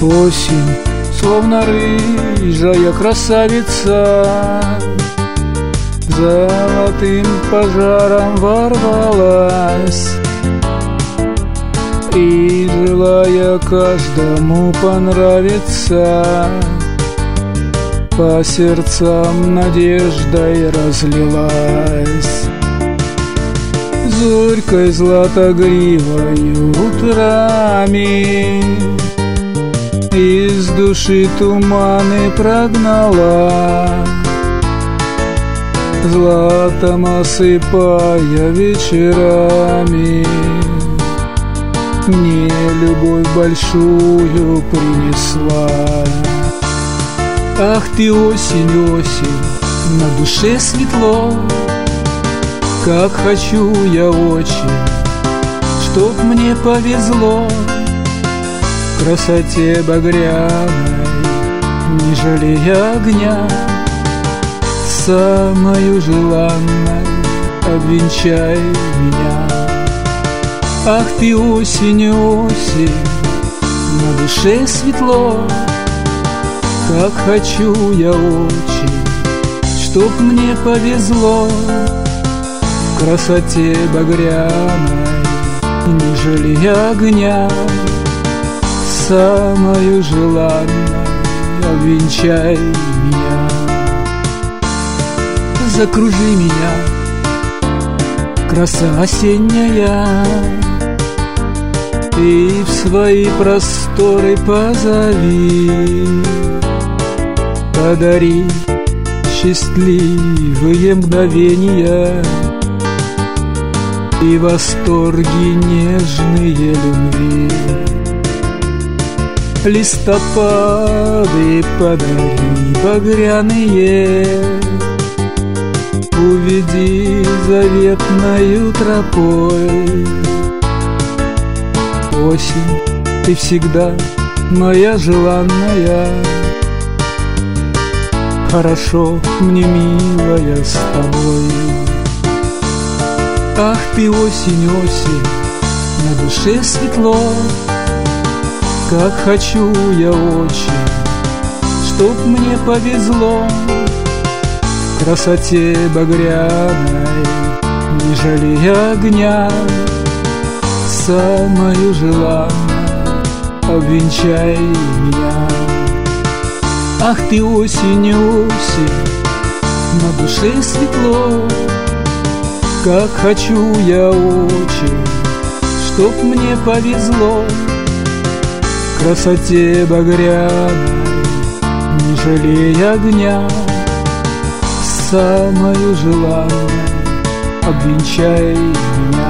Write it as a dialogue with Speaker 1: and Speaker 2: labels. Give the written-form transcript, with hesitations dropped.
Speaker 1: Осень, словно рыжая красавица, золотым пожаром ворвалась, и, желая каждому понравиться, по сердцам надеждой разлилась. Зорькой златогривою утрами из души туманы прогнала, златом осыпая вечерами, мне любовь большую принесла. Ах ты, осень, осень, на душе светло, как хочу я очень, чтоб мне повезло. В красоте багряной, не жалея огня, самою желанной обвенчай меня. Ах ты, осень, осень, на душе светло, как хочу я очень, чтоб мне повезло. В красоте багряной, не жалея огня, самою желанной обвенчай меня. Закружи меня, краса осенняя, и в свои просторы позови. Подари счастливые мгновения и восторги нежные любви. Листопады подари багряные, уведи заветною тропой. Осень, ты всегда моя желанная, хорошо мне, милая, с тобой. Ах ты, осень, осень, на душе светло, как хочу я очень, чтоб мне повезло. В красоте багряной, не жалея огня, самою желанной обвенчай меня. Ах ты, осень, осень, на душе светло, как хочу я очень, чтоб мне повезло. В красоте багряной, не жалея огня, самою желанной обвенчай меня.